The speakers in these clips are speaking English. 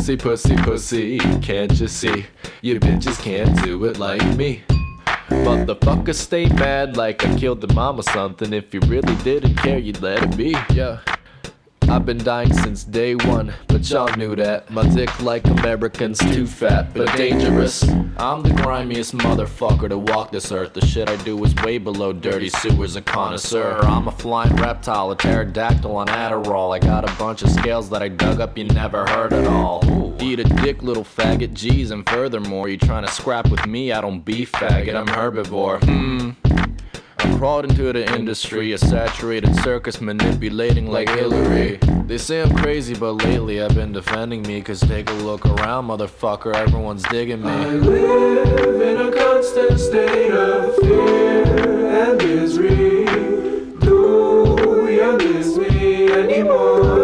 Pussy, pussy, pussy, can't you see? You bitches can't do it like me. Motherfuckers stay mad like I killed the mom or something. If you really didn't care, you'd let it be. Yeah, I've been dying since day one, but y'all knew that. My dick like Americans, too fat, but dangerous. I'm the grimiest motherfucker to walk this earth. The shit I do is way below dirty sewers, a connoisseur. I'm a flying reptile, a pterodactyl on Adderall. I got a bunch of scales that I dug up you never heard at all. Eat a dick, little faggot, G's, and furthermore, you trying to scrap with me, I don't beef faggot, I'm herbivore. I crawled into the industry, a saturated circus manipulating like Hillary. They say I'm crazy, but lately I've been defending me. Cause take a look around, motherfucker, everyone's digging me. I live in a constant state of fear and misery. Do you miss me anymore?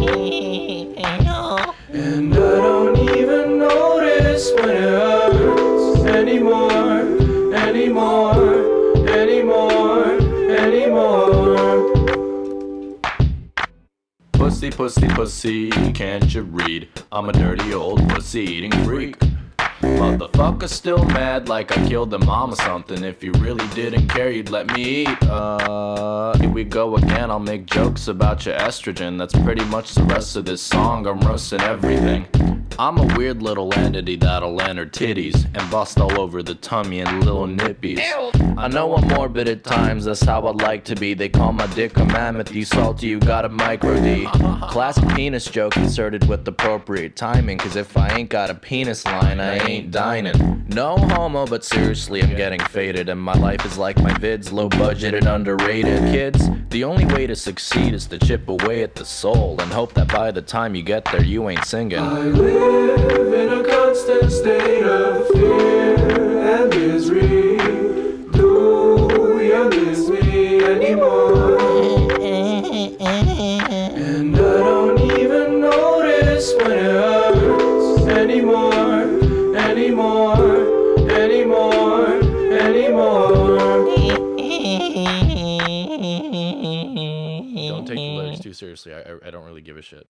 And I don't even notice when it hurts anymore, anymore. Pussy, pussy, pussy, can't you read? I'm a dirty old pussy eating freak. Motherfucker still mad like I killed the mom or something. If you really didn't care, you'd let me eat. Here we go again, I'll make jokes about your estrogen. That's pretty much the rest of this song, I'm roasting everything. I'm a weird little entity that'll land her titties and bust all over the tummy and little nippies. I know I'm morbid at times, that's how I like to be. They call my dick a mammoth, you salty, you got a micro D. Classic penis joke inserted with appropriate timing. Cause if I ain't got a penis line, I ain't dining. No homo, but seriously I'm getting faded. And my life is like my vids, low budget and underrated. Kids, the only way to succeed is to chip away at the soul and hope that by the time you get there you ain't singing. I live in a constant state of fear and misery. Do you miss me anymore? And I don't even notice when it hurts anymore. Don't take the lyrics too seriously, I don't really give a shit.